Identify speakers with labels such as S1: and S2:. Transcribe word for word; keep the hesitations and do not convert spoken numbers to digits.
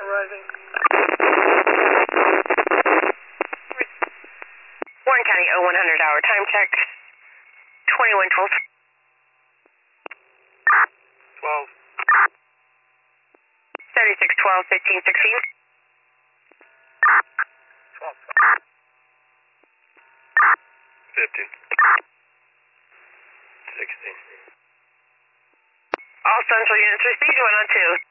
S1: rising.
S2: Warren County oh one hundred hour time check. twenty-one twelve.
S1: twelve.
S2: thirty-six twelve, fifteen sixteen.
S1: twelve. fifteen. sixteen.
S2: All central units received, one oh two.